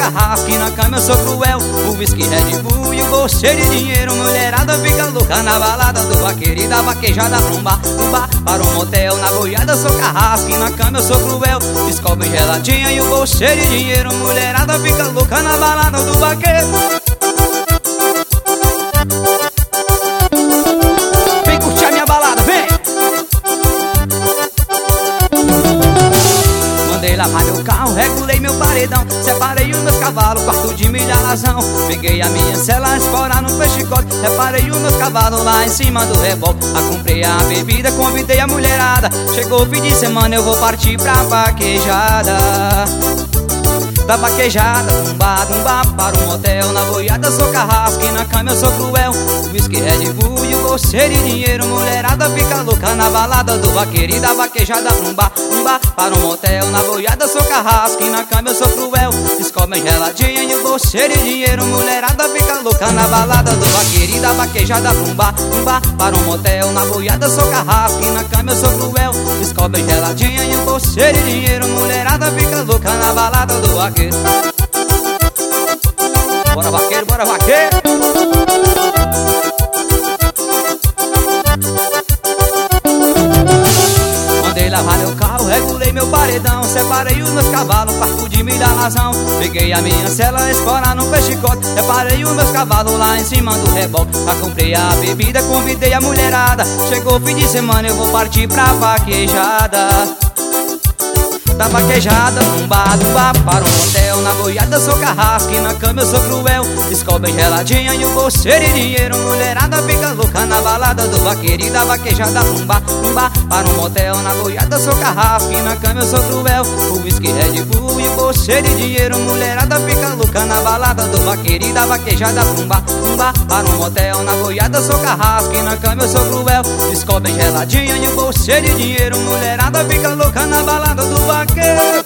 carrasco e na cama eu sou cruel. O whisky Red Bull e o bolso cheio de dinheiro. Mulherada fica louca na balada do vaqueiro e da vaquejada pra um bar, para um motel. Na boiada eu sou carrasco e na cama eu sou cruel. Descobre geladinha e o bolso cheio de dinheiro. Mulherada fica louca na balada do vaqueiro. Vem curtir a minha balada, vem! Mandei lavar meu carro, regulei meu paredão, separei os meus cavalos, quarto de milha razão. Peguei a minha cela, espora no pechicote, reparei os meus cavalos lá em cima do reboque. Comprei a bebida, convidei a mulherada. Chegou o fim de semana, eu vou partir pra vaquejada. Da vaquejada, dumba, para um motel. Na boiada sou carrasco e na cama eu sou cruel. O whisky Red Bull e o bolso cheio de dinheiro. Mulherada fica louca na balada do vaqueiro e da vaquejada dumba, para um motel. Na boiada sou carrasco e na cama eu sou cruel. Descobre geladinha e o bolso cheio de dinheiro. Mulherada fica louca na balada do vaqueiro e da vaquejada dumba, para um motel. Na boiada sou carrasco e na cama eu sou cruel. Descobre geladinha e o bolso cheio de dinheiro. Mulherada fica louca na balada do vaqueiro. Bora vaqueiro, bora vaqueiro. Mandei lavar meu carro, regulei meu paredão, separei os meus cavalos, quarto de milha razão. Peguei a minha cela, espora no pechicote, reparei os meus cavalos lá em cima do reboque. Comprei a bebida, convidei a mulherada. Chegou o fim de semana, eu vou partir pra vaquejada. Da vaquejada, dumba, para um motel. Na boiada sou carrasco e na cama eu sou cruel. Descobre geladinha e o bolso cheio de dinheiro. Mulherada fica louca na balada do vaqueiro e da vaquejada dumba, para um motel. Na boiada sou carrasco e na cama eu sou cruel. O whisky Red Bull e o bolso cheio de dinheiro. Mulherada fica louca na balada do vaqueiro e da vaquejada dumba, para um motel. Na boiada sou carrasco e na cama eu sou cruel. Descobre geladinha e o bolso cheio de dinheiro. Mulherada fica louca na balada do vaqueiro.